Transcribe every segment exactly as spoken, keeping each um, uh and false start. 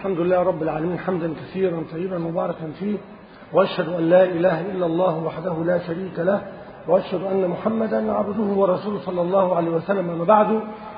الحمد لله رب العالمين حمدا كثيرا طيبا مباركا فيه، وأشهد أن لا إله إلا الله وحده لا شريك له، وأشهد أن محمدا عبده ورسوله صلى الله عليه وسلم. أما بعد،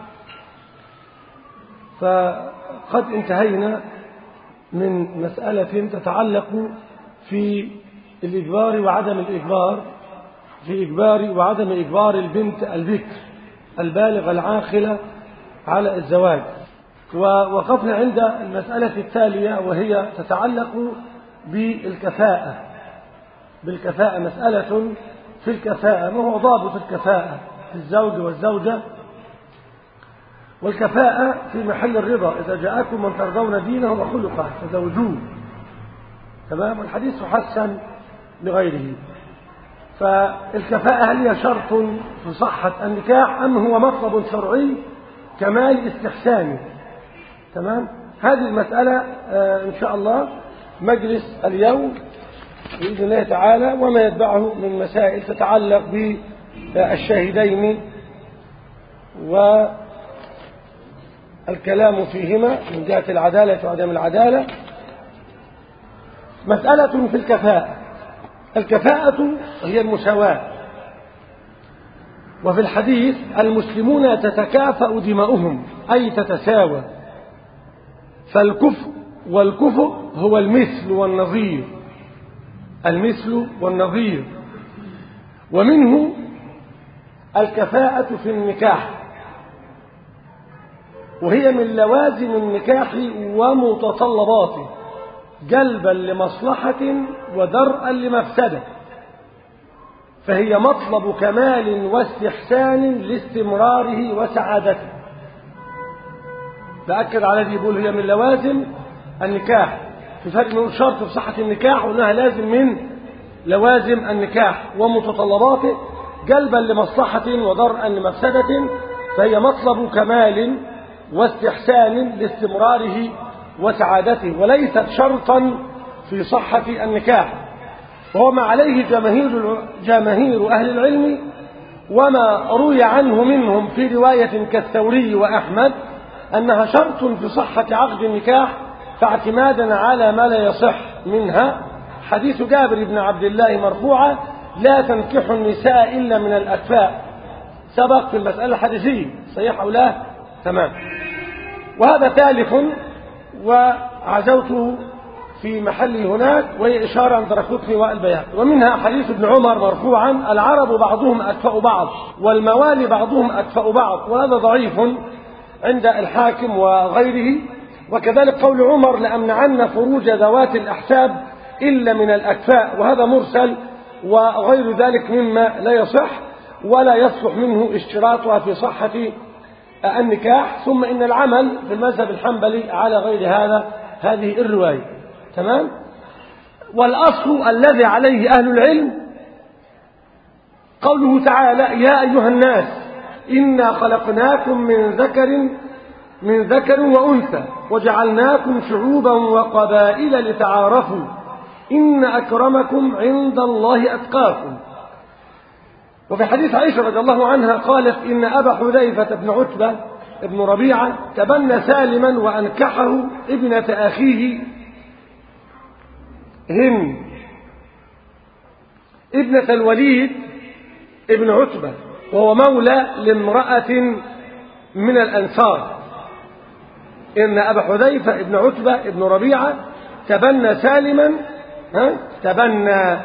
فقد انتهينا من مسألة تتعلق في الإجبار وعدم الإجبار في إجبار وعدم إجبار البنت البكر البالغة العاقلة على الزواج، ووقفنا عند المسألة التالية وهي تتعلق بالكفاءة بالكفاءة مسألة في الكفاءة. ما هو ضابط الكفاءة في الزوج والزوجة؟ والكفاءة في محل الرضا، إذا جاءكم من ترضون دينه وخلقه فزوجوه. تمام؟ والحديث حسن بغيره. فالكفاءة هل هي شرط في صحة النكاح أم هو مطلب شرعي كمال استحسانه؟ تمام؟ هذه المسألة إن شاء الله مجلس اليوم بإذن الله تعالى، وما يتبعه من مسائل تتعلق بالشاهدين والكلام فيهما من جهة العدالة وعدم العدالة. مسألة في الكفاءة. الكفاءة هي المساواة، وفي الحديث المسلمون تتكافأ دماؤهم أي تتساوى. فالكفء والكفء هو المثل والنظير، المثل والنظير. ومنه الكفاءة في النكاح، وهي من لوازم النكاح ومتطلباته، جلبا لمصلحة ودرءا لمفسدة، فهي مطلب كمال واستحسان لاستمراره وسعادته. بأكد على دي، يقول هي من لوازم النكاح. في فرق من شرط في صحة النكاح وأنها لازم من لوازم النكاح ومتطلباته، جلبا لمصلحة ودرءا لمفسدة، فهي مطلب كمال واستحسان لاستمراره وسعادته، وليست شرطا في صحة النكاح. وهو ما عليه جماهير جماهير أهل العلم، وما روي عنه منهم في رواية كالثوري وأحمد أنها شرط في صحة عقد النكاح، فاعتمادا على ما لا يصح منها حديث جابر بن عبد الله مرفوعا: لا تنكحوا النساء إلا من الأكفاء. سبق في المسألة الحديثية، صحيح أو لا؟ تمام. وهذا ثالث وعزوته في محله هناك، وهي إشارة عند الدارقطني والبيهقي. ومنها حديث ابن عمر مرفوعا: العرب بعضهم أكفأ بعض والموالي بعضهم أكفأ بعض، وهذا ضعيف عند الحاكم وغيره. وكذلك قول عمر: لأمنعن فروج ذوات الأحساب إلا من الأكفاء، وهذا مرسل وغير ذلك مما لا يصح ولا يصلح منه اشتراطها في صحة النكاح. ثم إن العمل في المذهب الحنبلي على غير هذا هذه الرواية. تمام. والأصل الذي عليه أهل العلم قوله تعالى: يا أيها الناس إنا خلقناكم من ذكر من ذكر وأنثى وجعلناكم شعوبا وقبائل لتعارفوا إن أكرمكم عند الله أتقاكم. وفي حديث عائشة رضي الله عنها قالت: إن أبا حذيفة بن عتبة ابن ربيعة تبنى سالما وأنكحه ابنة أخيه هند ابنة الوليد ابن عتبة، وهو مولى لامرأة من الأنصار. إن أبا حذيفة ابن عتبة ابن ربيعة تبنى سالما، ها تبنى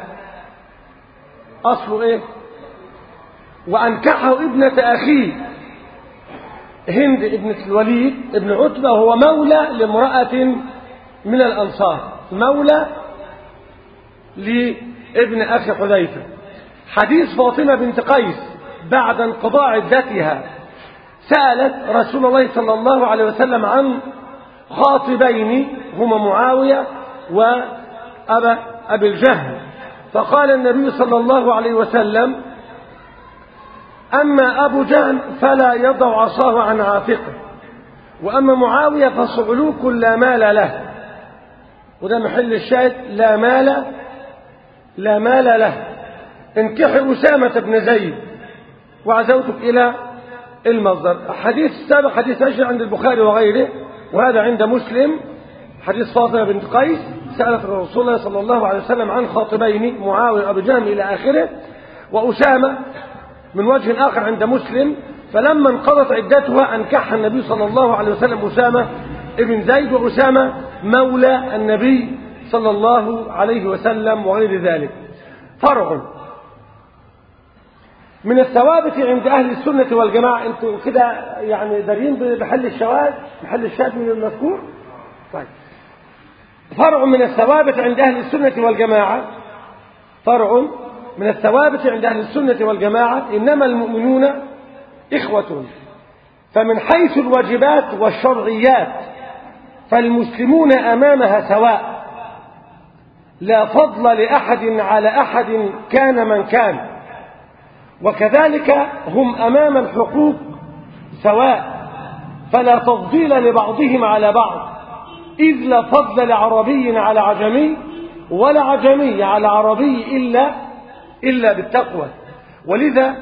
أصله إيه؟ وأنكحه ابنة أخيه هند ابنة الوليد ابن عتبة، وهو مولى لامرأة من الأنصار، مولى لابن أخي حذيفة. حديث فاطمة بنت قيس بعد انقضاء عدتها سألت رسول الله صلى الله عليه وسلم عن خاطبين هما معاوية وأبا أبي الجهم، فقال النبي صلى الله عليه وسلم: أما أبو جهم فلا يضع عصاه عن عاتقه، وأما معاوية فصعلوك لا مال له. وده محل الشاهد: لا مال لا مال له. انكحي أسامة بن زيد وعزوتك إلى المصدر. حديث السابق حديث عائشة عند البخاري وغيره، وهذا عند مسلم حديث فاطمة بنت قيس سألت الرسول الله صلى الله عليه وسلم عن خاطبين معاوية وأبي جهم إلى آخره. وأسامة من وجه آخر عند مسلم فلما انقضت عدتها أنكحها النبي صلى الله عليه وسلم أسامة ابن زيد، وأسامة مولى النبي صلى الله عليه وسلم وغير ذلك. فرع من الثوابت عند أهل السنة والجماعة. أنتوا كده يعني دارين بحل الشواذ بحل الشاذ من المذكور. طيب، فرع من الثوابت عند أهل السنة والجماعة فرع من الثوابت عند أهل السنة والجماعة إنما المؤمنون إخوة، فمن حيث الواجبات والشرعيات فالمسلمون أمامها سواء، لا فضل لأحد على أحد كان من كان، وكذلك هم أمام الحقوق سواء، فلا تفضيل لبعضهم على بعض، إذ لا فضل لعربي على عجمي ولا عجمي على عربي إلا إلا بالتقوى. ولذا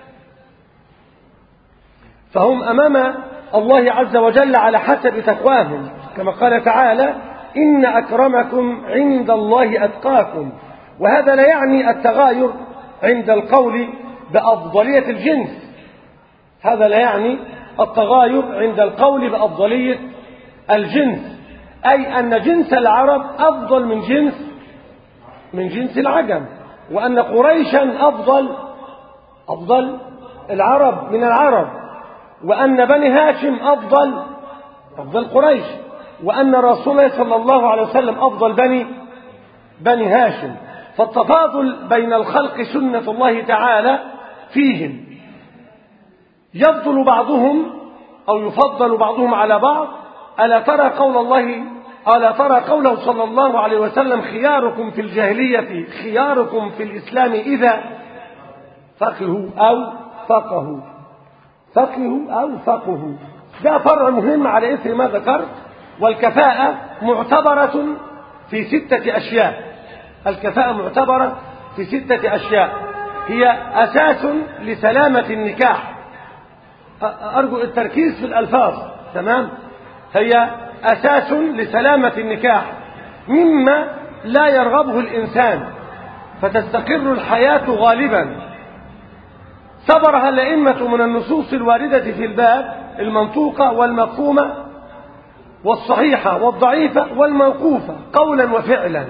فهم أمام الله عز وجل على حسب تقواهم، كما قال تعالى إن أكرمكم عند الله أتقاكم. وهذا لا يعني التغاير عند القول بأفضلية الجنس، هذا لا يعني التغاير عند القول بأفضلية الجنس، أي أن جنس العرب أفضل من جنس من جنس العجم، وأن قريشا أفضل أفضل العرب من العرب، وأن بني هاشم أفضل أفضل قريش، وأن رسول الله صلى الله عليه وسلم أفضل بني بني هاشم. فالتفاضل بين الخلق سنة الله تعالى فيهم، يفضل بعضهم أو يفضل بعضهم على بعض. ألا ترى قول الله ألا ترى قوله صلى الله عليه وسلم خياركم في الجاهلية خياركم في الإسلام إذا فقهوا أو فقهوا فقهوا أو فقهوا. ده فرع مهم على إثر ما ذكرت. والكفاءة معتبرة في ستة أشياء. الكفاءة معتبرة في ستة أشياء هي أساس لسلامة النكاح. أرجو التركيز في الألفاظ، تمام؟ هي أساس لسلامة النكاح مما لا يرغبه الإنسان فتستقر الحياة غالبا. صبرها الأئمة من النصوص الواردة في الباب المنطوقة والمفهومة والصحيحة والضعيفة والموقوفة قولا وفعلا.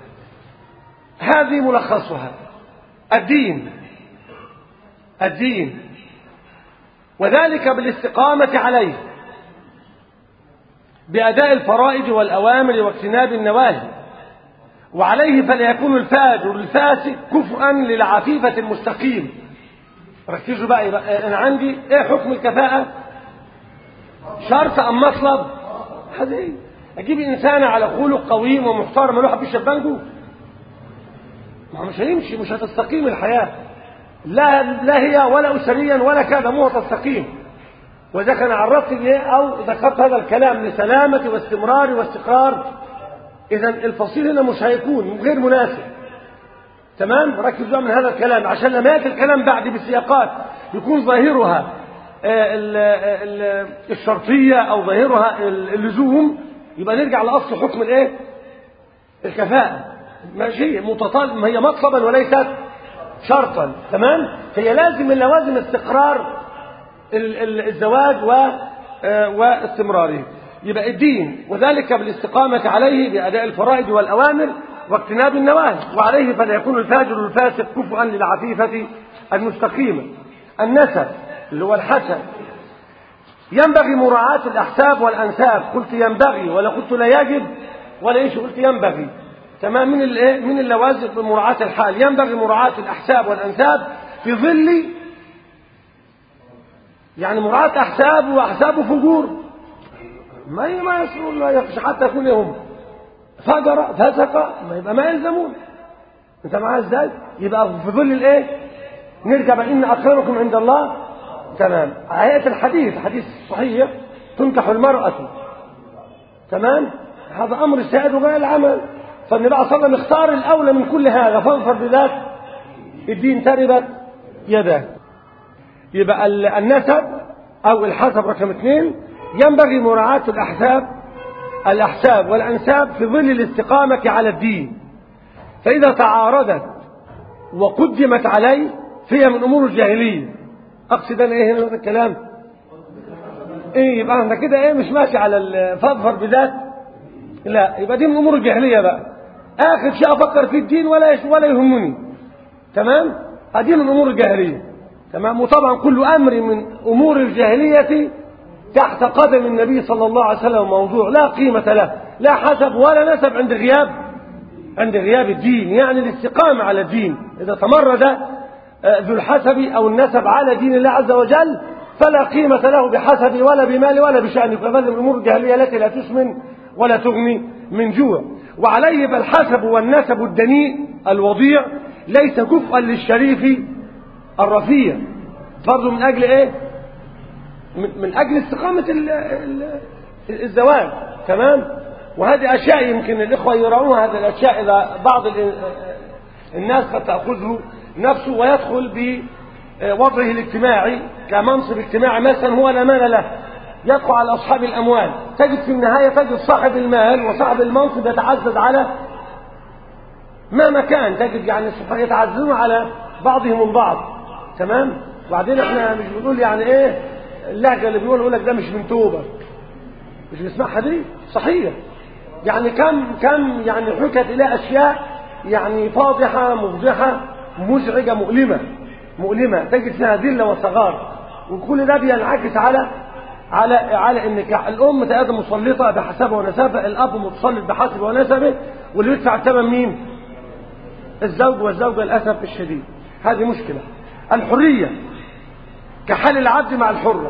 هذه ملخصها. الدين الدين وذلك بالاستقامة عليه بأداء الفرائض والأوامر واجتناب النواهي، وعليه فلا يكون الفاجر الفاسق كفءا للعفيفة المستقيم. ركزوا بقى, بقى أنا عندي إيه حكم الكفاءة؟ شرط أم مطلب؟ هذه أجيب إنسان على خلق قويم ومحترم الواحد بيشرب بانجو، ما مش هيمشي، مش هتستقيم الحياة، لا لا هي ولا أسريا ولا كذا، مو هتستقيم. وإذا كان عرفت إيه أو ذكرت هذا الكلام لسلامة واستمرار واستقرار، إذا الفصيل هنا مش هيكون غير مناسب. تمام؟ ركزوا من هذا الكلام عشان لما يأتي الكلام بعد بسياقات يكون ظاهرها الشرطية أو ظاهرها اللزوم، يبقى نرجع لأصل حكم الإيه؟ الكفاءة. ماشي، متطلب، ما هي مطلبا وليست شرطا. تمام؟ فهي لازم من لوازم استقرار الزواج واستمراره. يبقى الدين وذلك بالاستقامة عليه بأداء الفرائض والأوامر واجتناب النواهي، وعليه فلا يكون الفاجر الفاسق كفءا للعفيفة المستقيمة. النسب اللي هو الحسب، ينبغي مراعاة الأحساب والأنساب. قلت ينبغي ولا قلت لا يجب ولا إيش، قلت ينبغي. تمام؟ من الايه من اللوازم بمراعاة الحال. ينبغي مراعاة الأحساب والأنساب في ظل يعني مراعاة أحساب وأحساب فجور، ما ما يسرون ما يخشى حتى يكون هم فجر فسق، ما يبقى ما يلزمون. انت معايا ازاي؟ يبقى في ظل الايه؟ نرجع بقى ان اكرمكم عند الله. تمام؟ آيات الحديث حديث صحيح تنكح المرأة. تمام؟ هذا امر السائد وغير العمل. فالنبي صلى الله عليه وسلم اختار الاولى من كل هذا، فاظفر بذات الدين تربت يداه. يبقى النسب او الحسب رقم اثنين، ينبغي مراعاة الاحساب الأحساب والأنساب في ظل الاستقامة على الدين، فإذا تعارضت وقدمت عليه فهي من أمور الجاهلية. أقصد أنا إيه هنا الكلام؟ إيه يبقى أنا كده إيه مش ماشي على الفظفر بذات، لا، يبقى دي من أمور الجاهلية بقى. آخر شيء أفكر في الدين ولا ولا يهمني. تمام؟ هذه من أمور الجاهلية. تمام. وطبعا كل أمر من أمور الجاهلية تحت قدم النبي صلى الله عليه وسلم موضوع لا قيمة له، لا حسب ولا نسب عند غياب عند غياب الدين، يعني الاستقامة على الدين. إذا تمرد ذو الحسب أو النسب على دين الله عز وجل فلا قيمة له بحسب ولا بمال ولا بشأن، فهذه من الأمور الجاهلية التي لا تسمن ولا تغني من جوع. وعليه فالحسب والنسب الدنيء الوضيع ليس كفءا للشريف الرفيع، برضه من أجل إيه؟ من أجل استقامة الزواج. تمام. وهذه أشياء يمكن الإخوة يرونها، هذه الأشياء إذا بعض الناس قد تأخذه نفسه ويدخل بوضعه الاجتماعي كمنصب اجتماعي مثلا هو لا مال له، يدخل على أصحاب الأموال، تجد في النهاية تجد صاحب المال وصاحب المنصب يتعزز على ما كان، تجد يعني يتعززون على بعضهم البعض. تمام. وبعدين احنا مش بنقول يعني ايه اللهجة اللي بيقول يقول لك ده مش من توبة، مش بنسمعها دي صحيح. يعني كم كم يعني حكت إلى أشياء يعني فاضحة مفضحة مزعجة مؤلمة مؤلمة تجد فيها ذلة وصغار، وكل ده بينعكس على على على النكاح. الأم تأذى مسلطة بحسبه ونسبه، الأب متسلط بحسبه ونسبه، واللي يدفع الثمن مين؟ الزوج والزوجة للأسف الشديد. هذه مشكلة. الحرية كحال العبد مع الحرة،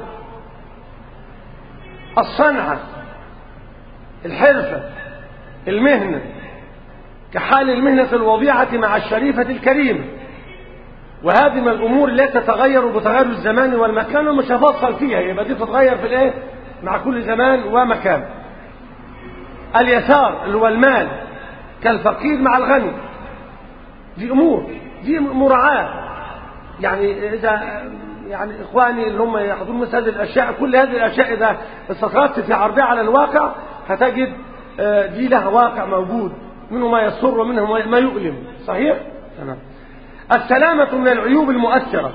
الصنعة، الحرفة، المهنة كحال المهنة الوضيعة مع الشريفة الكريمة. وهذه من الأمور التي تتغير بتغير الزمان والمكان، ومش هفصل فيها، يبقى دي تتغير في الايه مع كل زمان ومكان. اليسار اللي هو المال كالفقير مع الغني، دي أمور دي مراعاة. يعني إذا يعني إخواني اللي هم يحضرون مثل هذه الأشياء، كل هذه الأشياء إذا استطردت في عرضها على الواقع هتجد دي لها واقع موجود، منه ما يسر ومنه ما يؤلم. صحيح؟ تمام. السلامة من العيوب المؤثرة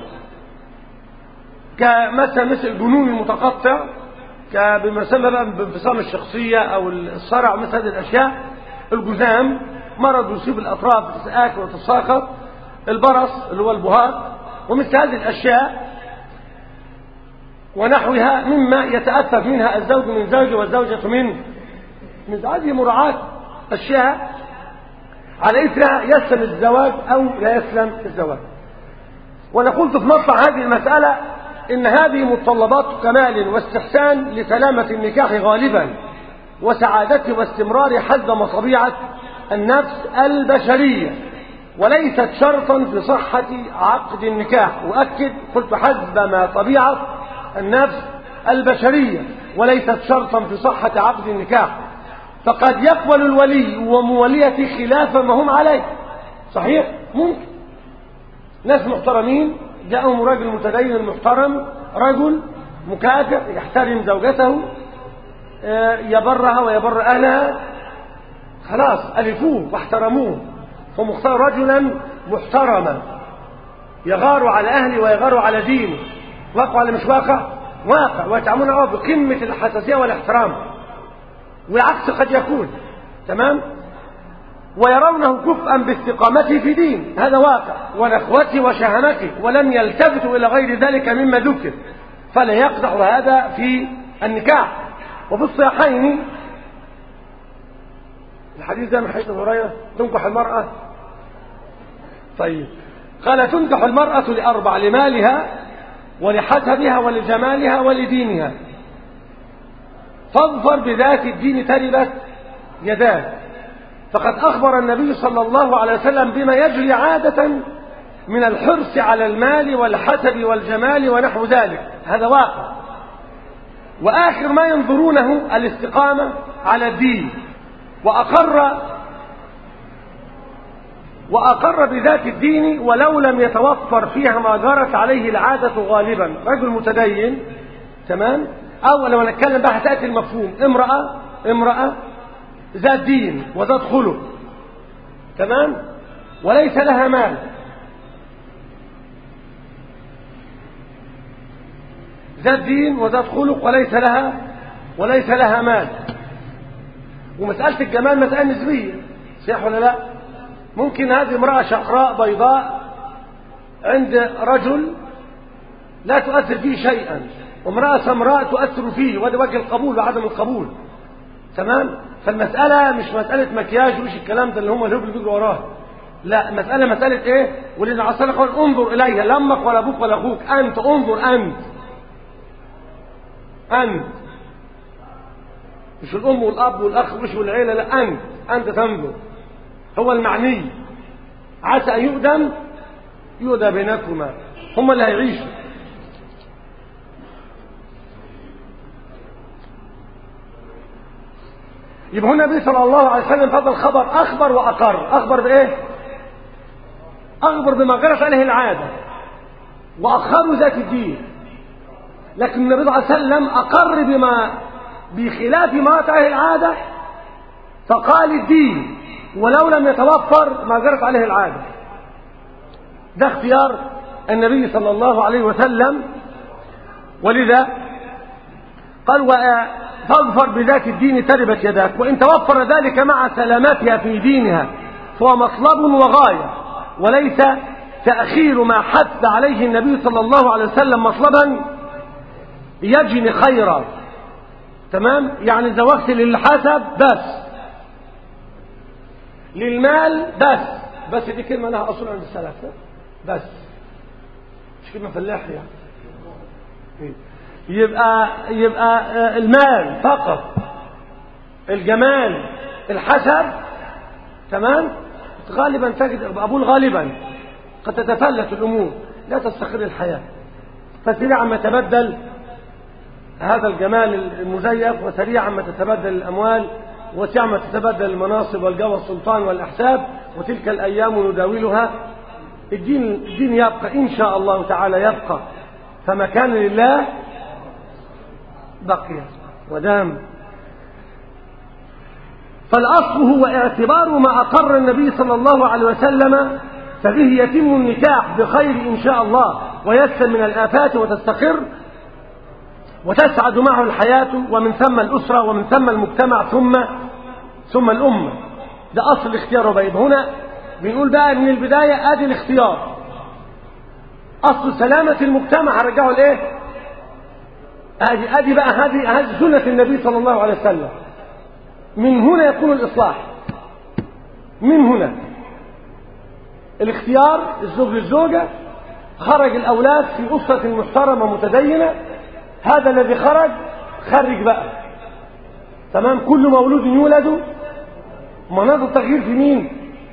كمثل مثل الجنون المتقطع، بما يسمى بقى بانفصام الشخصية أو الصرع، مثل هذه الأشياء. الجذام مرض يصيب الأطراف تتآكل وتتساقط. البرص اللي هو البهاق، ومثل هذه الأشياء ونحوها مما يتأثر منها الزوج من زوجه والزوجة من من هذه مراعاة أشياء على إثرها يسلم الزواج أو لا يسلم الزواج. وأنا قلت في مطلع هذه المسألة إن هذه متطلبات كمال واستحسان لسلامة النكاح غالبا وسعادته واستمرار حسب طبيعة النفس البشرية، وليست شرطا في صحة عقد النكاح. وأكد قلت حسب ما طبيعة النفس البشرية وليست شرطا في صحة عقد النكاح، فقد يقبل الولي وموليته خلاف ما هم عليه. صحيح؟ ممكن ناس محترمين جاءهم راجل متدين محترم، رجل مكافئ يحترم زوجته يبرها ويبر أهلها، خلاص ألفوه واحترموه، فمختار رجلا محترما يغار على أهله ويغار على دينه. واقع ولا مش واقع؟ واقع. ويتعاملون بقمة الحساسية والاحترام، والعكس قد يكون. تمام. ويرونه كفءا باستقامته في دين، هذا واقع، ونخوته وشهامته، ولم يلتفتوا إلى غير ذلك مما ذكر، فلا يقدح هذا في النكاح. وفي الصحيحين الحديث ده من حديث ابي هريره تنكح المرأة. طيب قال تنكح المرأة لأربع: لمالها ولحسبها ولجمالها ولدينها، فاظفر بذات الدين تربت يداك. فقد أخبر النبي صلى الله عليه وسلم بما يجري عادة من الحرص على المال والحسب والجمال ونحو ذلك، هذا واقع. وآخر ما ينظرونه الاستقامة على الدين، وأقر وأقر بذات الدين ولو لم يتوفر فيها ما جرت عليه العادة غالبا. رجل متدين، تمام، أو لو نتكلم بقى هتأتي المفهوم امرأة امرأة ذات دين وذات خلق، تمام، وليس لها مال، ذات دين وذات خلق وليس لها وليس لها مال. ومسألة الجمال مسألة نسبية، صح ولا لا؟ ممكن هذه امرأة شقراء بيضاء عند رجل لا تؤثر فيه شيئا، وامرأة سمراء تؤثر فيه، وهذا وجه القبول وعدم القبول، تمام. فالمسألة مش مسألة مكياج وإيش الكلام ده اللي هم الهبل بيجروا وراه، لا، مسألة مسألة ايه؟ والذي عصر قال انظر إليها، لا أمك ولا أبوك ولا أخوك، أنت انظر، أنت أنت مش الأم والأب والأخ مش والعيلة، لا، أنت أنت تنظر، هو المعني. عسى أن يؤدم يؤدى بينكما، هم اللي هيعيشوا. يبقى هنا النبي صلى الله عليه وسلم هذا الخبر أخبر وأقر. أخبر بإيه؟ أخبر بما جرت عليه العادة، وأخروا ذات الدين. لكن النبي صلى الله عليه وسلم أقر بما بخلاف ما جرت عليه العادة، فقال الدين ولو لم يتوفر ما جرت عليه العادة. ده اختيار النبي صلى الله عليه وسلم. ولذا قال فاظفر بذات الدين تربت يداك، وإن توفر ذلك مع سلامتها في دينها فهو مطلب وغاية، وليس تأخير ما حث عليه النبي صلى الله عليه وسلم مطلبا يجني خيرا، تمام. يعني زوجت للحسب بس، للمال بس، بس دي كلمة لها أصول عند السلف، بس مش كلمة فلاح يعني. يبقى يبقى المال فقط، الجمال، الحسب، تمام. غالبا تجد أقول غالبا قد تتفلت الأمور، لا تستقر الحياة، فسريعا ما تبدل هذا الجمال المزيف، وسريعا ما تتبدل الأموال، وسريعا ما تتبدل المناصب والجو والسلطان والأحساب، وتلك الأيام نداولها. الدين الدين يبقى إن شاء الله تعالى، يبقى، فما كان لله بقي ودام. فالأصل هو اعتبار ما أقر النبي صلى الله عليه وسلم، فبه يتم النكاح بخير إن شاء الله، ويسلم من الآفات وتستقر وتسعد معه الحياة، ومن ثم الأسرة، ومن ثم المجتمع، ثم ثم الأمة. ده أصل الاختيار. وبيد هنا بنقول بقى من البداية آدي الاختيار، أصل سلامة المجتمع هرجعه لإيه؟ آدي آدي بقى هذه هذه سنة النبي صلى الله عليه وسلم. من هنا يكون الإصلاح، من هنا الاختيار، الزوج للزوجة، خرج الأولاد في أسرة محترمة متدينة، هذا الذي خرج خرج بقى، تمام. كل مولود يولد مناظر التغيير في مين؟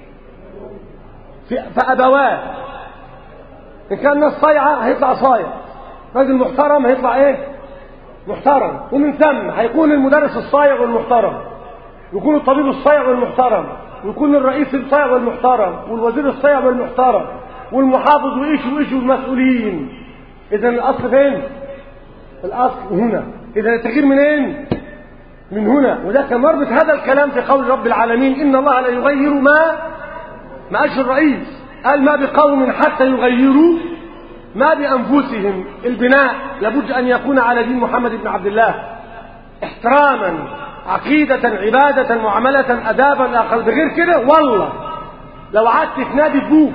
في فأبواه. إن كان الناس صايعة هيطلع صايع، راجل محترم هيطلع إيه؟ محترم. ومن ثم هيكون المدرس الصايع والمحترم، يكون الطبيب الصايع والمحترم، ويكون الرئيس الصايع والمحترم، والوزير الصايع والمحترم، والمحافظ وإيش وإيش والمسؤولين. إذا الأصل فين؟ الأصل هنا. إذا التغيير منين؟ من هنا. وده كان مربط هذا الكلام في قول رب العالمين إن الله لا يغير ما ما قالش الرئيس، قال ما بقوم حتى يغيروا ما بأنفسهم. البناء لابد أن يكون على دين محمد بن عبد الله، احتراما، عقيدة، عبادة، معاملة، أدابا، أقل. بغير كده والله لو قعدت في نادي ابوك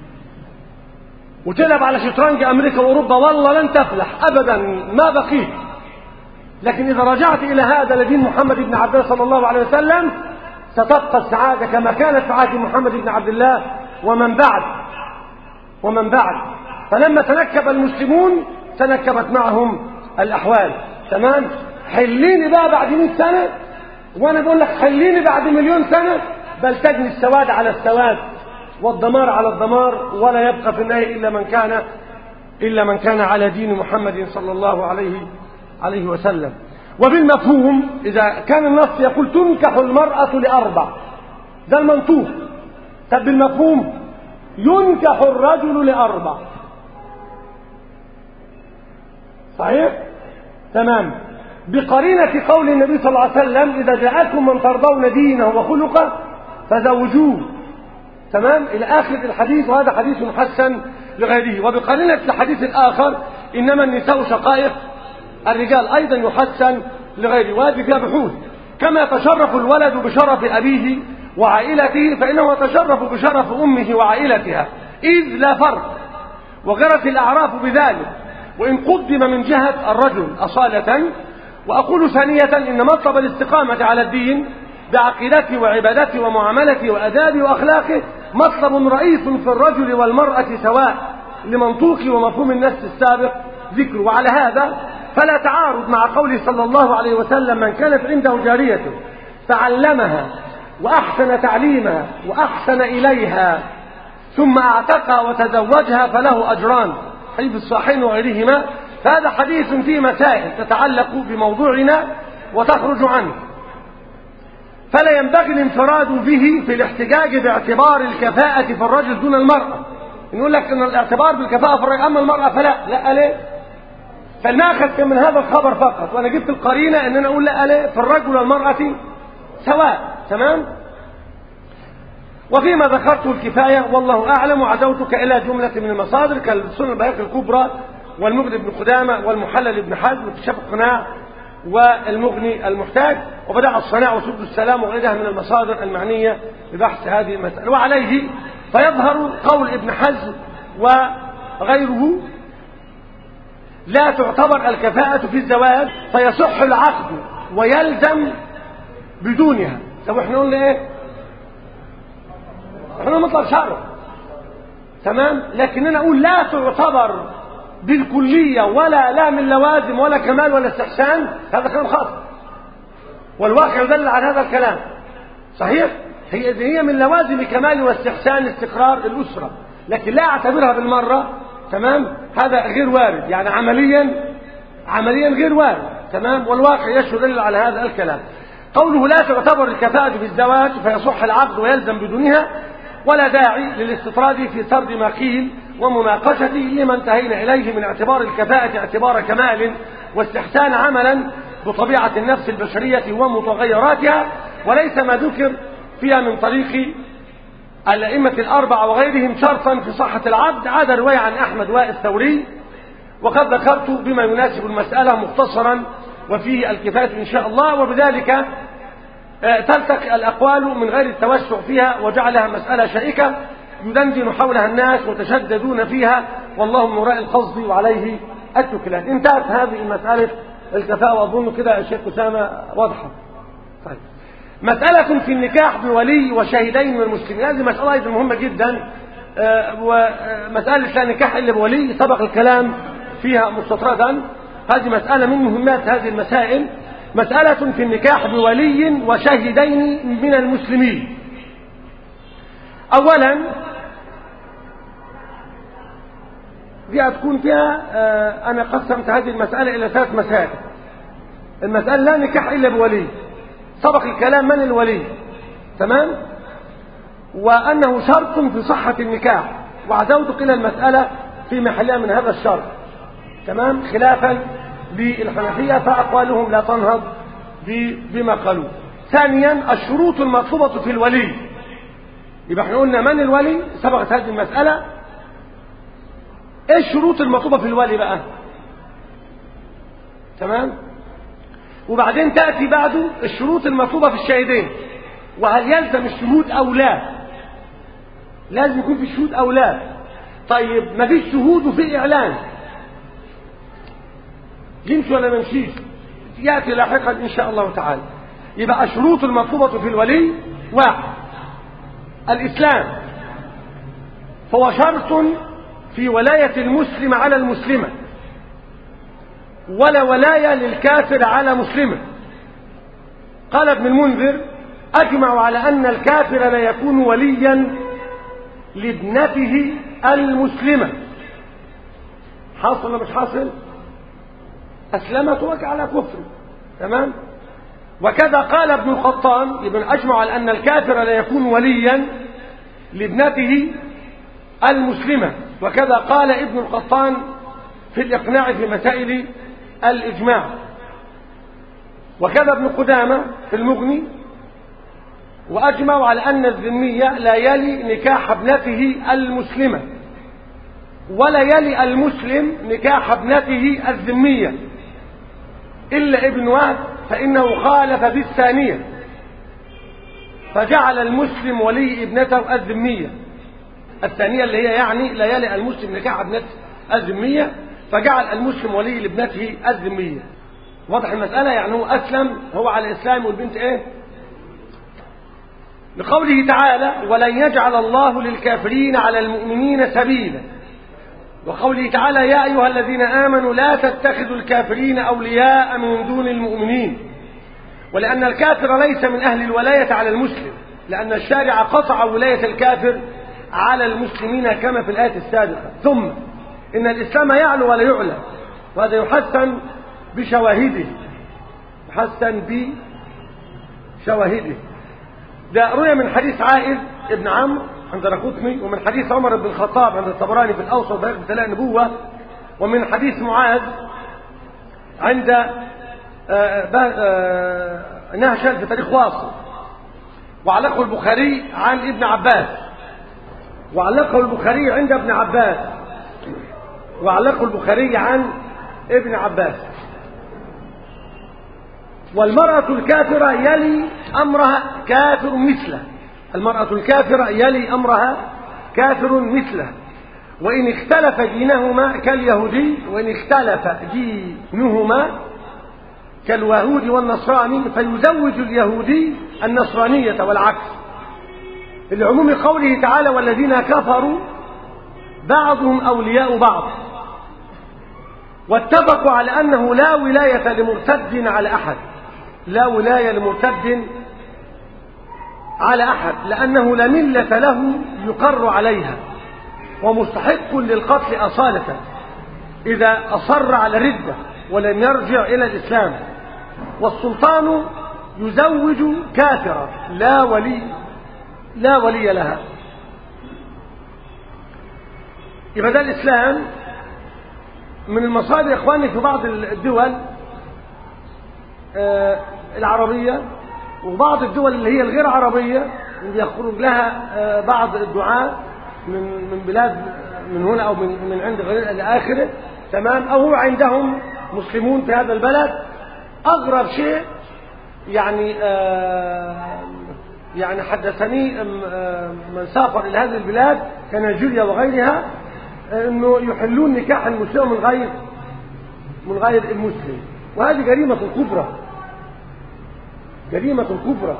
وتلعب على شطرنج أمريكا وأوروبا والله لن تفلح أبدا، ما بقيت. لكن إذا رجعت إلى هذا لدين محمد بن عبد الله صلى الله عليه وسلم ستبقى السعادة كما كانت في عهد محمد بن عبد الله ومن بعد ومن بعد. فلما تنكب المسلمون تنكبت معهم الأحوال، تمام. حليني بقى بعد مئة سنة، وأنا بقول لك حليني بعد مليون سنة، بل تجني السواد على السواد والدمار على الدمار، ولا يبقى في النهاية إلا من كان إلا من كان على دين محمد صلى الله عليه عليه وسلم. وبالمفهوم إذا كان النص يقول تنكح المرأة لأربع، ده المنطوق. طب بالمفهوم ينكح الرجل لأربع، صحيح؟ تمام. بقرينة قول النبي صلى الله عليه وسلم إذا جاءكم من ترضون دينه وخلقه فزوجوه. تمام إلى آخر الحديث، وهذا حديث حسن لغيره. وبقرينة الحديث الآخر إنما النساء شقائق الرجال أيضا يحسن لغيره، وهذه فيها بحوث. كما يتشرف الولد بشرف أبيه وعائلته فإنه يتشرف بشرف أمه وعائلتها، إذ لا فرق. وغرت الأعراف بذلك وإن قدم من جهة الرجل أصالة. وأقول ثانية إن مطلب الاستقامة على الدين بعقيدته وعبادته ومعاملته وأدابه وأخلاقه مطلب رئيس في الرجل والمرأة سواء، لمنطوق ومفهوم النص السابق ذكره. وعلى هذا فلا تعارض مع قوله صلى الله عليه وسلم من كانت عنده جارية تعلمها وأحسن تعليمها وأحسن إليها ثم اعتقها وتزوجها فله أجران، حديث الصحيحين وغيرهما. فهذا حديث فيه مسائل تتعلق بموضوعنا وتخرج عنه، فلا ينبغي الانفراد به في الاحتجاج باعتبار الكفاءة في الرجل دون المرأة. نقول لك ان الاعتبار بالكفاءة في الرجل اما المرأة فلا. لا ليه؟ فلنأخذ من هذا الخبر فقط، وانا جبت القرينة ان انا اقول لا ليه في الرجل والمرأة سواء. تمام. وفيما ذكرته الكفاية والله أعلم. وعزوتك إلى جملة من المصادر كالسنن البيهقي الكبرى والمغني بن قدامة والمحلل بن حزم واكتشاف القناع والمغني المحتاج وبدع الصناع وسد السلام وغيرها من المصادر المعنية ببحث هذه المسألة. وعليه فيظهر قول ابن حزم وغيره لا تعتبر الكفاءة في الزواج فيصح العقد ويلزم بدونها. طب احنا قلنا ايه؟ احنا مطلق شرع. تمام. لكننا اقول لا تعتبر بالكلية ولا لا من لوازم ولا كمال ولا استحسان، هذا كلام خاطئ والواقع يدل على هذا الكلام. صحيح هي هي من لوازم كمال واستحسان استقرار الأسرة، لكن لا اعتبرها بالمرة. تمام. هذا غير وارد، يعني عمليا عمليا غير وارد. تمام. والواقع يدل على هذا الكلام. قوله لا تعتبر الكفاءة في الزواج فيصح العقد ويلزم بدونها، ولا داعي للاستطراد في سرد ما قيل ومناقشته لما انتهينا إليه من اعتبار الكفاءة اعتبار كمال واستحسان عملا بطبيعة النفس البشرية ومتغيراتها، وليس ما ذكر فيها من طريق الأئمة الأربعة وغيرهم شرطا في صحة العقد. عاد رواية عن أحمد والثوري، وقد ذكرت بما يناسب المسألة مختصرا وفيه الكفاية إن شاء الله. وبذلك تلتقي الأقوال من غير التوسع فيها وجعلها مسألة شائكة يدندن حولها الناس وتشددون فيها، والله من وراء القصد وعليه التكلان. انتهت هذه مسألة الكفاءة، وأظن كده يا شيخ أسامة واضحة. طيب. مسألة في النكاح بولي وشاهدين من المسلمين، هذه مسألة أيضا مهمة جدا. ومسألة لا نكاح إلا بولي سبق الكلام فيها مستطردا، هذه مسألة من مهمات هذه المسائل. مسألة في النكاح بولي وشاهدين من المسلمين. أولا دي هتكون فيها أنا قسمت هذه المسألة إلى ثلاث مسائل. المسألة لا نكاح إلا بولي، سبق الكلام من الولي. تمام. وأنه شرط في صحة النكاح، وعزوتك إلى المسألة في محلها من هذا الشرط. تمام. خلافا للحنفية فأقوالهم لا تنهض بما قالوا. ثانيا الشروط المطلوبة في الولي. يبقى احنا قلنا من الولي، سبقت هذه المسألة. ايه الشروط المطلوبة في الولي بقى؟ تمام. وبعدين تأتي بعده الشروط المطلوبة في الشاهدين، وهل يلزم الشهود أو لا؟ لازم يكون في شهود أو لا؟ طيب ما فيش شهود وفي إعلان، يمشي ولا ما يمشيش؟ يأتي لاحقا إن شاء الله تعالى. يبقى الشروط المطلوبة في الولي: واحد الإسلام، فهو شرط في ولاية المسلم على المسلمة، ولا ولاية للكافر على مسلمة. قال ابن المنذر: أجمعوا على أن الكافر لا يكون وليا لابنته المسلمة. حاصل ولا مش حاصل؟ أسلمت وقع على كفر. تمام. وكذا قال ابن القطان: ابن أجمع على أن الكافر لا يكون وليا لابنته المسلمة. وكذا قال ابن القطان في الإقناع في مسائل الإجماع. وكذا ابن قدامة في المغني، وأجمعوا على أن الذمية لا يلي نكاح ابنته المسلمة، ولا يلي المسلم نكاح ابنته الذمية، إلا ابن وهب فإنه خالف في الثانية، فجعل المسلم ولي ابنته الذمية الثانية اللي هي يعني لا يلي المسلم نكاح ابنته الذمية، فجعل المسلم ولي لابنته الذمية. واضح المسألة؟ يعني هو أسلم، هو على الإسلام والبنت إيه؟ لقوله تعالى ولن يجعل الله للكافرين على المؤمنين سبيلا، وقوله تعالى يا أيها الذين آمنوا لا تتخذوا الكافرين أولياء من دون المؤمنين، ولأن الكافر ليس من أهل الولاية على المسلم، لأن الشارع قطع ولاية الكافر على المسلمين كما في الآية السابقة. ثم إن الإسلام يعلو ولا يعلى، وهذا يحسن بشواهده، يحسن بشواهده. ده روي من حديث عائذ ابن عمرو عند الدارقطني، ومن حديث عمر بن الخطاب عند الطبراني في الأوسط في دلائل النبوة، ومن حديث معاذ عند نهشل في تاريخ واصل، وعلقه البخاري عن ابن عباس، وعلقه البخاري عند ابن عباس، وعلقه البخاري عن ابن عباس. والمرأة الكافرة يلي أمرها كافر مثله، المرأة الكافرة يلي أمرها كافر مثله، وإن اختلف دينهما كاليهودي، وإن اختلف دينهما كاليهود والنصراني فيزوج اليهودي النصرانية والعكس، لعموم قوله تعالى والذين كفروا بعضهم أولياء بعض. واتفقوا على أنه لا ولاية لمرتد على أحد، لا ولاية لمرتد على أحد، لأنه لا ملة له يقر عليها، ومستحق للقتل أصالة إذا أصر على الردة ولم يرجع إلى الإسلام. والسلطان يزوج كافرة لا ولي لا ولي لها. يبقى ده الإسلام. من المصادر يا إخواني في بعض الدول العربية وبعض الدول اللي هي الغير عربية يخرج لها بعض الدعاة من من بلاد من هنا أو من من عند غير إلى آخره، تمام، أو هو عندهم مسلمون في هذا البلد. أغرب شيء يعني يعني حدثني من سافر إلى هذه البلاد كنيجيريا وغيرها إنه يحلون نكاح المسلم من غير من غير المسلم، وهذه جريمة كبرى، جريمة كبرى.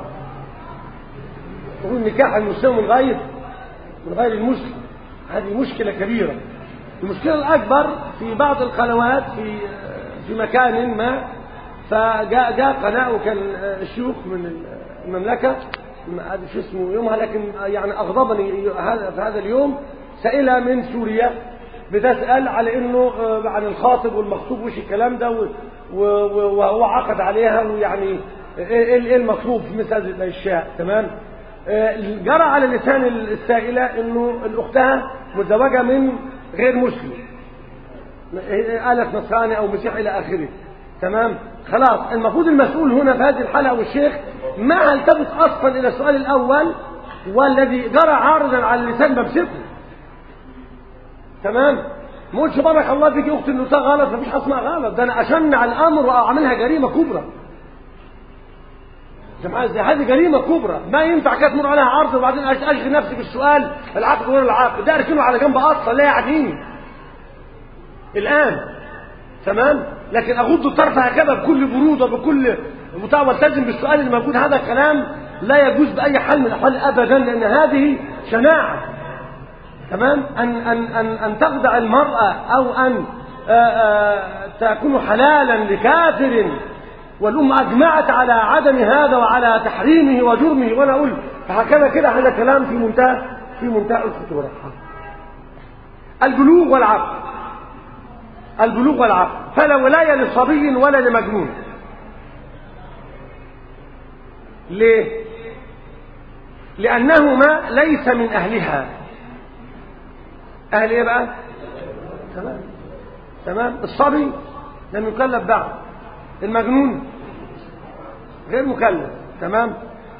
تقول نكاح المسلم من غير من غير المسلم، هذه مشكلة كبيرة. المشكلة الأكبر في بعض القنوات في في مكان ما، فجاء جاء قناة وكان الشيوخ من المملكة، هذا شو اسمه يومها، لكن يعني أغضبني هذا في هذا اليوم، سائلة من سوريا بتسأل على إنه عن الخاطب والمخطوب وش الكلام ده، وهو عقد عليها، ويعني إيه المطلوب في مثل هذه الأشياء، تمام. جرى على لسان السائلة إنه الأختها متزوجة من غير مسلم، قالت نصراني أو مسيحي إلى آخره، تمام. خلاص المفروض المسؤول هنا في هذه الحلقة والشيخ ما التفت أصلا إلى السؤال الأول والذي جرى عارضا على اللسان بمسكه، تمام. ما قلتش بارك الله فيك أختي إنه ده غلط، مفيش حاجة اسمها غلط، ده أنا أشنع الأمر وأعملها جريمة كبرى. جماعة زي هذه جريمة كبرى، ما ينفع كده تمر عليها عرض وبعدين أشغل نفسي بالسؤال العقد غير العقد، ده أركنه على جنب أصلا لا يعنيني الآن، تمام. لكن أغض الطرف هكذا بكل برود وبكل متابعة والتزم بالسؤال اللي موجود، هذا الكلام لا يجوز بأي حال من الأحوال أبدا، لأن هذه شناعة، تمام. أن أن أن أن تخدع المرأة أو أن آآ آآ تكون حلالا لكافر والأمة أجمعت على عدم هذا وعلى تحريمه وجرمه، وأنا أقول فهكذا كده هذا كلام في منتهى في منتهى الخطورة. البلوغ والعقل، البلوغ والعقل، فلا ولاية لصبي ولا لمجنون. ليه؟ لأنهما ليس من أهلها. أهل إيه بقى؟ تمام تمام. الصبي لم يكلف بعد، المجنون غير مكلف. تمام.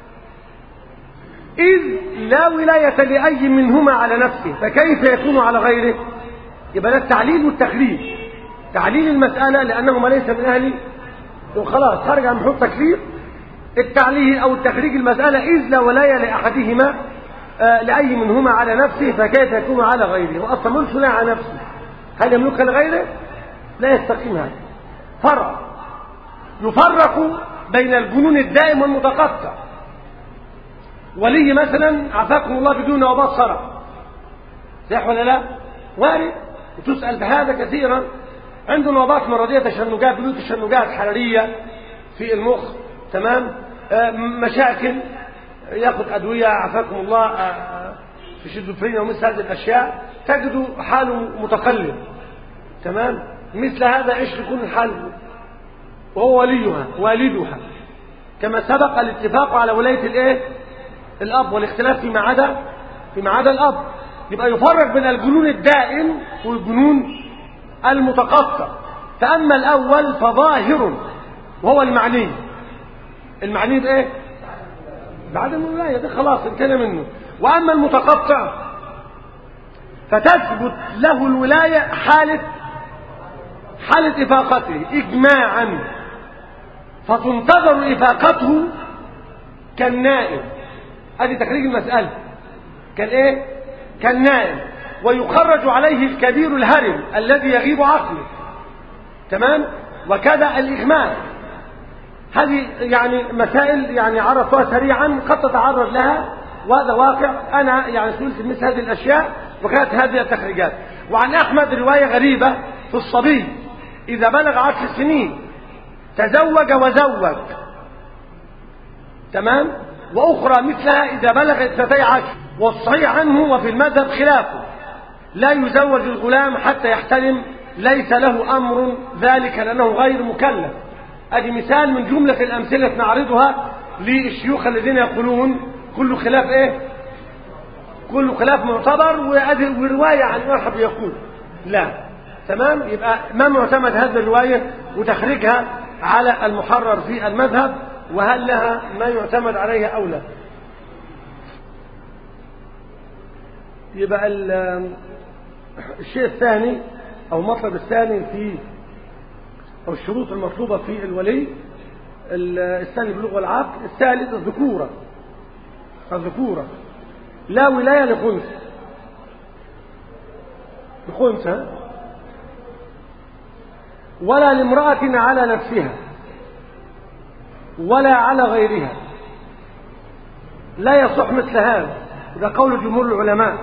إذ لا ولاية لأي منهما على نفسه فكيف يكون على غيره؟ يبقى ده التعليل والتخريج. تعليل المسألة لأنهما ليس من أهل خلاص خرج عن محور تكليف. التعليل أو التخريج المسألة إذ لا ولاية لأحدهما آه لأي منهما على نفسه فكيف يكون على غيره؟ وأصلا ملك لا على نفسه هل يملك لغيره؟ لا يستقيم هذا. فرع يفرق بين الجنون الدائم والمتقطع. ولي مثلا عافاكم الله بدون نوبات صرع صح ولا لا؟ وارد وتسأل بهذا كثيرا. عنده نوبات مرضية تشنجات بيوت تشنجات حرارية في المخ. تمام. آه مشاكل ياخذ أدوية عافاكم الله آه في شيزوفرينيا ومثل هذه الأشياء تجد حاله متقلب. تمام. مثل هذا ايش يكون الحل؟ وهو وليها والدها كما سبق الاتفاق على ولاية الايه؟ الأب والاختلاف فيما عدا فيما عدا الأب. يبقى يفرق بين الجنون الدائم والجنون المتقطع. فأما الأول فظاهر وهو المعني. المعني بإيه؟ بعدم الولاية ده خلاص انتهى منه. وأما المتقطع فتثبت له الولاية حالة حالة إفاقته إجماعا فتنتظر إفاقته كالنائم. هذه تخريج المسألة كالإيه؟ كالنائم. ويخرج عليه الكبير الهرم الذي يغيب عقله. تمام. وكذا الإغماء. هذه يعني مسائل يعني عرفتها سريعا قد تتعرض لها وهذا واقع. أنا يعني سئلت مثل هذه الأشياء وكانت هذه التخريجات. وعن أحمد رواية غريبة في الصبي إذا بلغ عشر سنين تزوج وزوج. تمام. وأخرى مثلها إذا بلغ اثنتي عشر. والصحيح عنه وفي المذهب خلافه لا يزوج الغلام حتى يحتلم ليس له أمر ذلك لأنه غير مكلف. هذه مثال من جملة الأمثلة نعرضها للشيوخ الذين يقولون كل خلاف إيه؟ كل خلاف معتبر ورواية عن واحد يقول لا. تمام. يبقى ما معتمد هذه الرواية وتخريجها على المحرر في المذهب وهل لها ما يعتمد عليها أو لا. يبقى الشيء الثاني أو المطلب الثاني في أو الشروط المطلوبة في الولي الثاني بلوغ العقل. الثالث الذكورة. الذكورة لا ولاية لخنثى لخنثى ولا لامرأة على نفسها ولا على غيرها. لا يصح مثل هذا. ده قول جمهور العلماء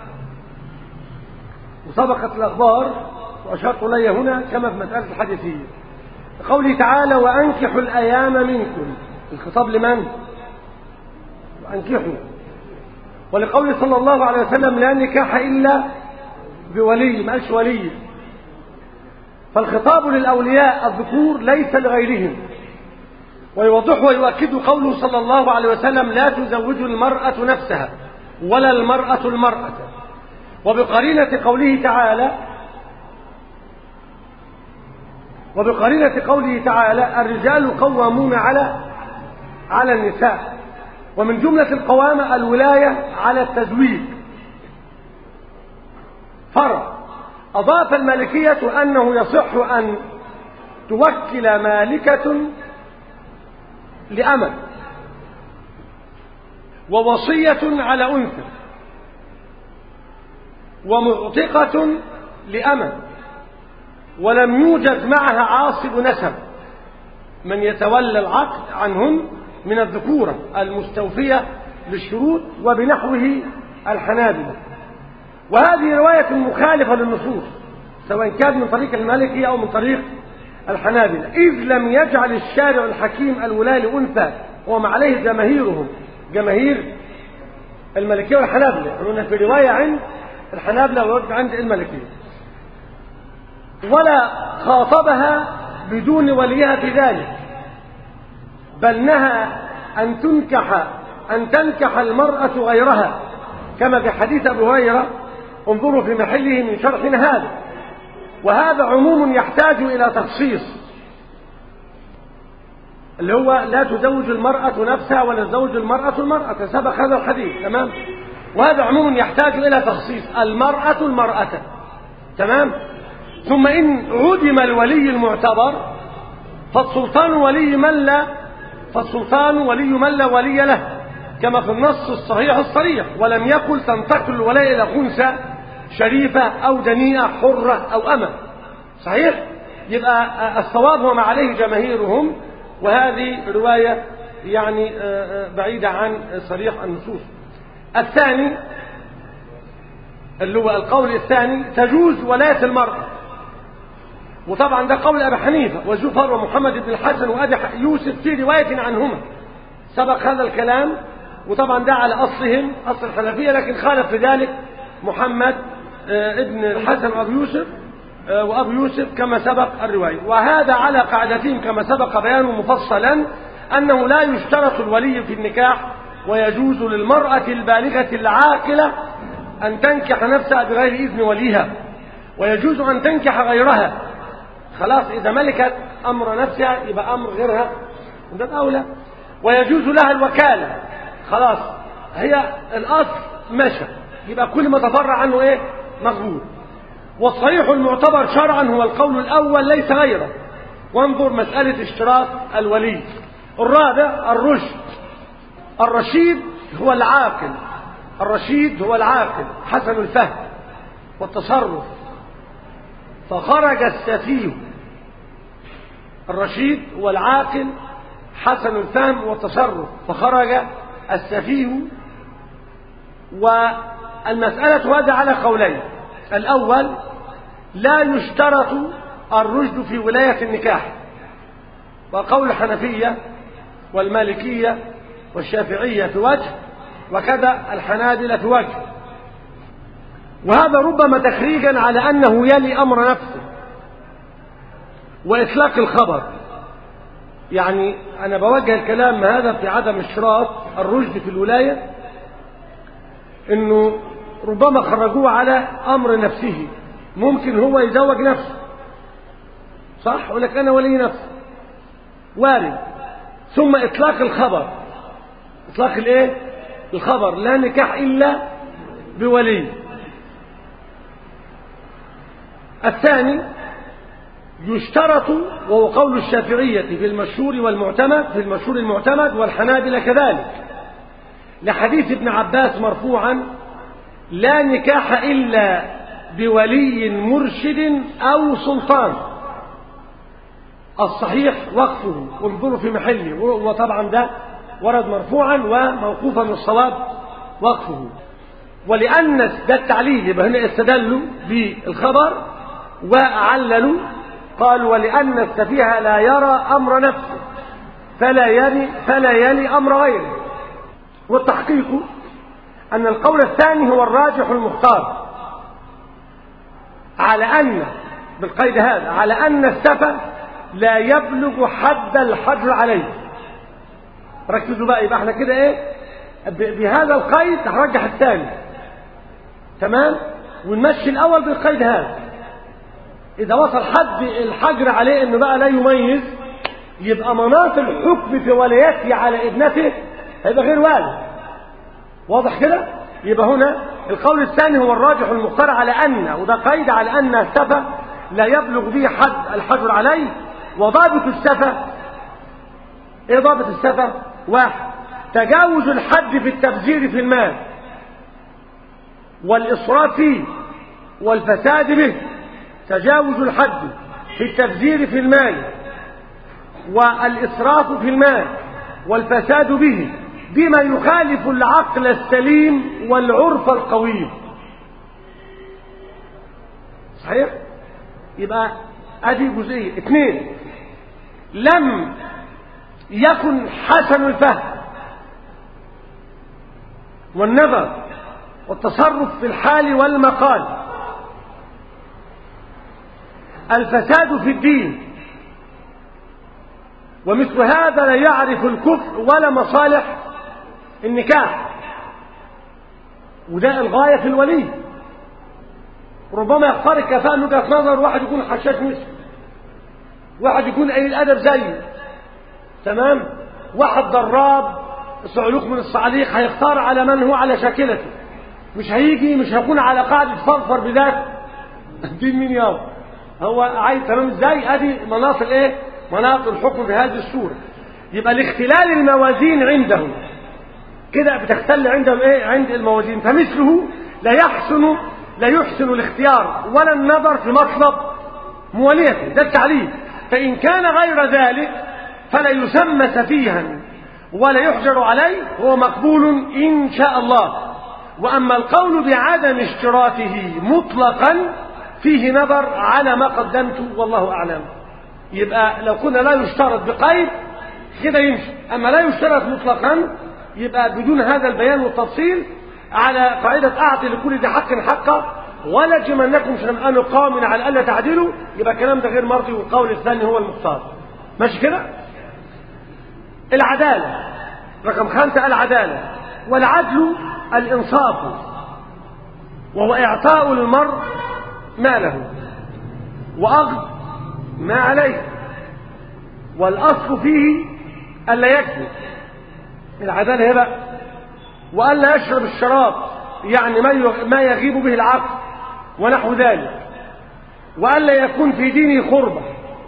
وسبقت الأخبار وأشرت إلي هنا كما في مسألة الحديثية. قوله تعالى وأنكحوا الأيام منكم. الخطاب لمن؟ وأنكحوا. ولقوله صلى الله عليه وسلم لا نكاح إلا بولي ما قالش ولي. فالخطاب للأولياء الذكور ليس لغيرهم. ويوضح ويؤكد قوله صلى الله عليه وسلم لا تزوج المرأة نفسها ولا المرأة المرأة. وبقرينة قوله تعالى وبقرينة قوله تعالى الرجال قوامون على على النساء. ومن جملة القوامة الولاية على التزويج. فرع أضاف المالكية أنه يصح أن توكل مالكة لأمة ووصية على أنثى ومعتقة لأمة ولم يوجد معها عاصب نسب من يتولى العقد عنهن من الذكورة المستوفية للشروط وبنحوه الحنابلة. وهذه رواية مخالفة للنصوص سواء كان من طريق المالكية أو من طريق الحنابلة إذ لم يجعل الشارع الحكيم الولاية لأنثى وما عليه جماهيرهم جماهير المالكية والحنابلة. هنا في رواية عند الحنابلة ووجد عند المالكية. ولا خاطبها بدون وليها في ذلك بل نهى أن تنكح أن تنكح المرأة غيرها كما في حديث أبي هريرة انظروا في محله من شرحنا هذا. وهذا عموم يحتاج إلى تخصيص اللي هو لا تزوج المرأة نفسها ولا تزوج المرأة المرأة، سبق هذا الحديث. تمام. وهذا عموم يحتاج إلى تخصيص، المرأة المرأة. تمام. ثم إن عدم الولي المعتبر فالسلطان ولي من لا فالسلطان ولي من لا ولي له، كما في النص الصحيح الصريح: ولم يقل تنتقل الولاية إلى أنثى شريفة أو دنيئة حرة أو أمة. صحيح؟ يبقى الصواب هو ما عليه جماهيرهم، وهذه رواية يعني بعيدة عن صريح النصوص. الثاني اللي هو القول الثاني: تجوز ولاية المرأة. وطبعا ده قول أبي حنيفة وزفر ومحمد بن الحسن وأبي يوسف في رواية عنهما، سبق هذا الكلام. وطبعا ده على أصلهم أصل الحنفية، لكن خالف في ذلك محمد ابن الحسن وأبي يوسف وأبو يوسف كما سبق الرواية. وهذا على قاعدتهم كما سبق بيانه مفصلا، أنه لا يشترط الولي في النكاح، ويجوز للمرأة البالغة العاقلة أن تنكح نفسها بغير إذن وليها، ويجوز أن تنكح غيرها. خلاص، إذا ملكت أمر نفسها يبقى أمر غيرها ده أولى. ويجوز لها الوكالة، خلاص هي الأصل مشى، يبقى كل ما تفرع عنه إيه مقبول. والصحيح المعتبر شرعا هو القول الأول ليس غيره. وانظر مسألة اشتراط الولي. الرابع: الرشد. الرشيد هو العاقل، الرشيد هو العاقل حسن الفهم والتصرف، فخرج السفيه. الرشيد هو العاقل حسن الفهم والتصرف، فخرج السفيه. والمسألة هذا على قولين: الأول: لا يشترط الرشد في ولاية النكاح، وقول الحنفية والمالكية والشافعية في وجه، وكذا الحنابلة في وجه. وهذا ربما تخريجا على أنه يلي أمر نفسه وإطلاق الخبر. يعني أنا بوجه الكلام هذا في عدم اشتراط الرشد في الولاية، إنه ربما خرجوه على أمر نفسه، ممكن هو يزوج نفسه، صح؟ يقول لك أنا ولي نفسي، وارد. ثم إطلاق الخبر، إطلاق الإيه؟ الخبر: لا نكاح إلا بولي. الثاني: يشترط، وهو قول الشافعية في المشهور والمعتمد في المشهور المعتمد والحنابلة كذلك، لحديث ابن عباس مرفوعا: لا نكاح إلا بولي مرشد أو سلطان. الصحيح وقفه، انظروا في محله، وطبعا ده ورد مرفوعا، وموقوفا الصواب وقفه. ولأن ده التعليل، يبقى هنا استدلوا بالخبر وعللوا، قالوا: ولأن السفيه لا يرى أمر نفسه فلا يلي فلا يلي أمر غيره. والتحقيق أن القول الثاني هو الراجح المختار، على أن بالقيد هذا على أن السفه لا يبلغ حد الحجر عليه. ركزوا بقى، يبقى احنا كده ايه بهذا القيد هرجح الثاني، تمام، ونمشي الاول بالقيد هذا. اذا وصل حد الحجر عليه انه بقى لا يميز، يبقى مناط الحكم في ولايته على ابنته هيبقى غير والد. واضح كده؟ يبقى هنا القول الثاني هو الراجح المختار، على ان، وده قيد، على ان السفه لا يبلغ به حد الحجر عليه. وضابط السفه ايه؟ ضابط السفه: واحد: تجاوز الحد في التبذير في المال والإسراف فيه والفساد به. تجاوز الحد في التبذير في المال والإسراف في المال والفساد به بما يخالف العقل السليم والعرف القويم. صحيح؟ يبقى هذه جزئية. اثنين: لم يكن حسن الفهم والنظر والتصرف في الحال والمقال. الفساد في الدين، ومثل هذا لا يعرف الكفر ولا مصالح النكاح، وده الغاية في الولي. ربما يختار الكفاءة من وجهة نظر، واحد يكون حشاش مسك، واحد يكون قليل الأدب زيه، تمام. واحد ضراب صعلوك من الصعاليق هيختار على من هو على شاكلته، مش هيجي مش هيكون على قاعدة فرفر بذات الدين مين يابا هو عايز. تمام ازاي؟ ادي مناط الايه؟ مناط الحكم بهذه الصورة. يبقى الاختلال الموازين عندهم كده بتختل عندهم ايه؟ عند الموازين. فمثله لا يحسن لا يحسن الاختيار ولا النظر في مطلب مواليته، ده التعليل. فإن كان غير ذلك فلا يسمى سفيها ولا يحجر عليه، هو مقبول إن شاء الله. وأما القول بعدم اشتراطه مطلقا فيه نظر على ما قدمته والله أعلم. يبقى لو كنا لا يشترط بقيد كده يمشي، أما لا يشترط مطلقا يبقى بدون هذا البيان والتفصيل على قاعدة أعطي لكل ذي حق حقه ولا جمنكم شنآن قوم على ألا تعدلوا، يبقى الكلام ده غير مرضي، والقول الثاني هو المختار. ماشي كده؟ العدالة رقم خمسة، العدالة. والعدل الإنصاف، وهو إعطاء المرء ماله وأخذ ما عليه، والأصل فيه ألا يكذب. العدالة هي بقى وألا يشرب الشراب، يعني ما يغيب به العقل ونحو ذلك، وألا يكون في دينه خربة.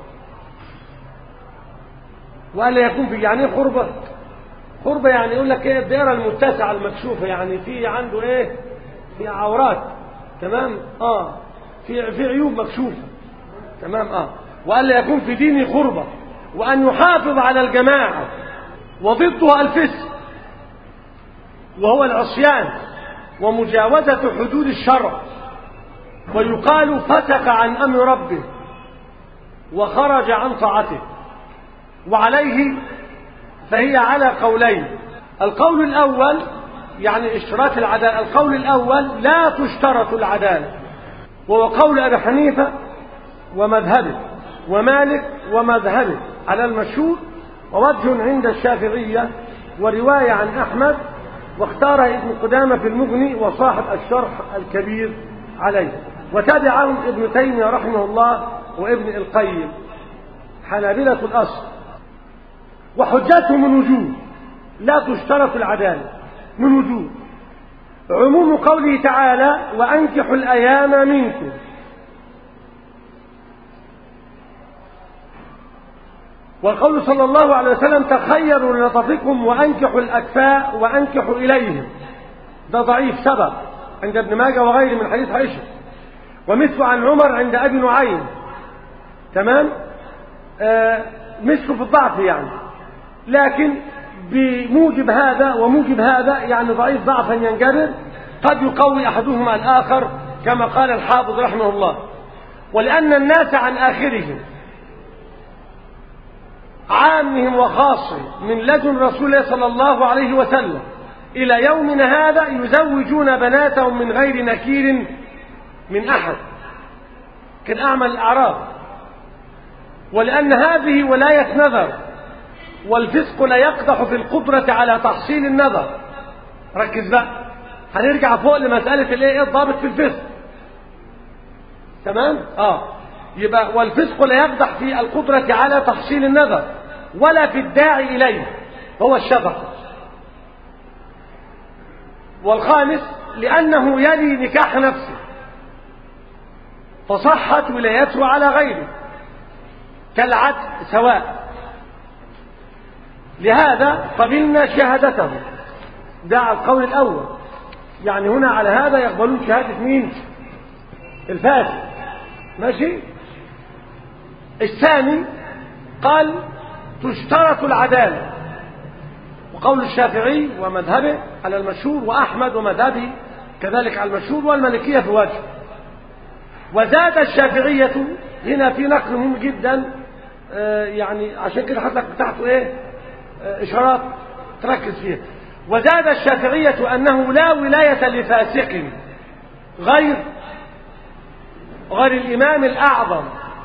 وألا يكون في يعني ايه خربة؟ خربة يعني يقول لك ايه؟ الدائرة المتسعة المكشوفة، يعني في عنده ايه؟ في عورات. تمام؟ اه في في عيوب مكشوفة. تمام؟ اه وألا يكون في دينه خربة، وأن يحافظ على الجماعة، وضدها الفسق وهو العصيان ومجاوزة حدود الشرع. ويقال فسق عن أمر ربه وخرج عن طاعته. وعليه فهي على قولين. القول الأول يعني اشتراط العدالة، القول الأول لا تشترط العدالة، وهو قول أبي حنيفة ومذهبه ومالك ومذهبه على المشهور، ووجه عند الشافعية، ورواية عن أحمد، واختارها ابن قدامة في المغني وصاحب الشرح الكبير عليه، وتابعهم ابن تيمية رحمه الله وابن القيم حنابلة الأصل. وحجته من وجوه لا تشترط العدالة، من وجوه عموم قوله تعالى وأنكحوا الأيام منكم، والقول صلى الله عليه وسلم تخيروا لنطفكم وأنكحوا الأكفاء وأنكحوا إليهم، ده ضعيف سبق عند ابن ماجه وغيره من حديث عائشة. ومثل عن عمر عند أبي نعيم. تمام؟ آه مثل في الضعف يعني، لكن بموجب هذا وموجب هذا يعني ضعيف ضعفا ينجبر، قد يقوي أحدهما الآخر كما قال الحافظ رحمه الله. ولأن الناس عن آخرهم عامهم وخاصهم من لدن رسول الله صلى الله عليه وسلم إلى يومنا هذا يزوجون بناتهم من غير نكير من أحد كالأعمى الأعراب. ولأن هذه ولاية نظر، والفسق لا يقدح في القدرة على تحصيل النظر. ركز بقى، هنرجع فوق لمسألة الايه الضابط في الفسق. تمام؟ اه يبقى والفسق لا يقدح في القدرة على تحصيل النظر ولا في الداعي إليه، هو الشفقة. والخامس لأنه يلي نكاح نفسه فصحت ولايته على غيره كالعدل سواء، لهذا قبلنا شهادته. ده القول الأول، يعني هنا على هذا يقبلون شهادة مين؟ الفاسد. ماشي؟ الثاني قال تشترط العدالة، وقول الشافعي ومذهبه على المشهور، وأحمد ومذهبه كذلك على المشهور، والمالكية في وجه. وزاد الشافعية هنا في نقل مهم جدا، آه يعني عشان كده حضرتك بتاعته ايه آه إشارات تركز فيها. وزاد الشافعية أنه لا ولاية لفاسق غير غير الإمام الأعظم.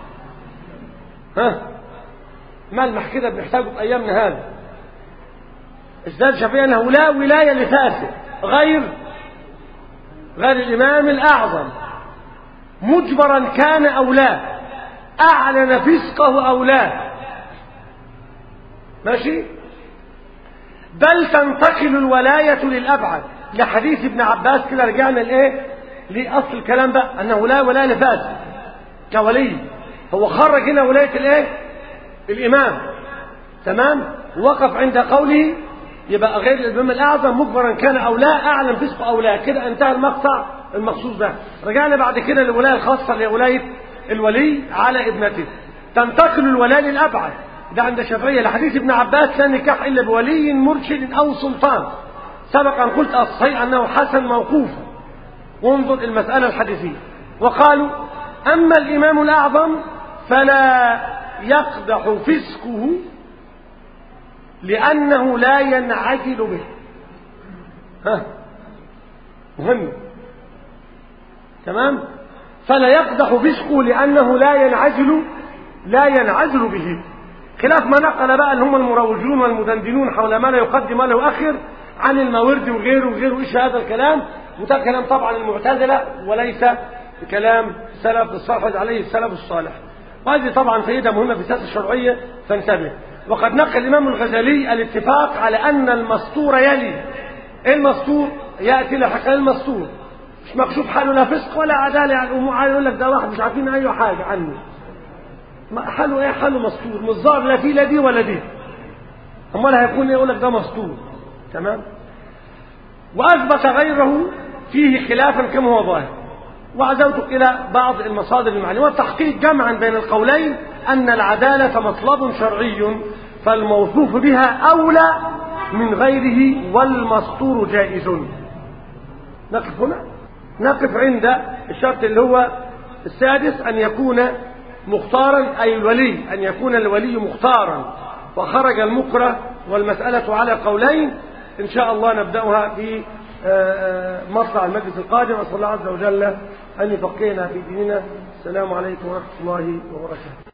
ها ملمح كده بنحتاجه في أيامنا هذا. ازداد الشافعية أنه لا ولاية لفاسق غير غير الإمام الأعظم مجبرا كان أو لا، أعلن فسقه أو لا. ماشي. بل تنتقل الولاية للأبعد، لحديث ابن عباس كده رجعنا لإيه؟ لأصل الكلام بقى أنه لا ولاية لفاسد كولي، هو خرج هنا ولاية الإيه؟ الإمام، تمام. وقف عند قوله يبقى غير الإمام الأعظم مجبرا كان أو لا، أعلم فسق أو لا، كده انتهى المقطع المخصوص ده. رجعنا بعد كده للولاية الخاصة اللي هي ولاية الولي على ابنته. تنتقل الولاية للأبعد، ده عند الشافعية لحديث ابن عباس لا نكاح إلا بولي مرشد أو سلطان. سبق أن قلت الصحيح أنه حسن موقوفا، وانظر المسألة الحديثية. وقالوا أما الإمام الأعظم فلا يقدح فسقه لأنه لا ينعزل به. ها مهم، تمام. فلا يقدح فسقه لأنه لا ينعزل لا ينعزل به، خلاف ما نقل بقى اللي هم المروجون والمدندنون حول ما لا يقدم ولا يؤخر عن الماوردي وغيره وغيره. ايش هذا الكلام؟ وده كلام طبعا المعتزلة وليس كلام سلف الصالح عليه السلف الصالح. وهذه طبعا فائدة مهمة في السياسة الشرعية، فانتبه. وقد نقل الإمام الغزالي الاتفاق على أن المستور يلي. ايه المستور؟ يأتي لحق المستور مش مكشوف حاله لا فسق ولا عدالة على الأمور، عايز يقول لك ده واحد مش عارفين أي حاجة عنه، حاله ايه؟ حاله مستور، مش ظاهر لا فيه لا دي ولا دي، امال هيكون ايه؟ يقول لك ده مستور، تمام. واثبت غيره فيه خلافا كما هو ظاهر. وعزوتك الى بعض المصادر المعلومات والتحقيق جمعا بين القولين ان العداله مطلب شرعي فالموصوف بها اولى من غيره والمستور جائز. نقف هنا، نقف عند الشرط اللي هو السادس، ان يكون مختارا، أي الولي أن يكون الولي مختارا وخرج المكره، والمسألة على قولين. إن شاء الله نبدأها في مطلع المجلس القادم. أسأل الله عز وجل أن يفقهنا في ديننا. السلام عليكم ورحمة الله وبركاته.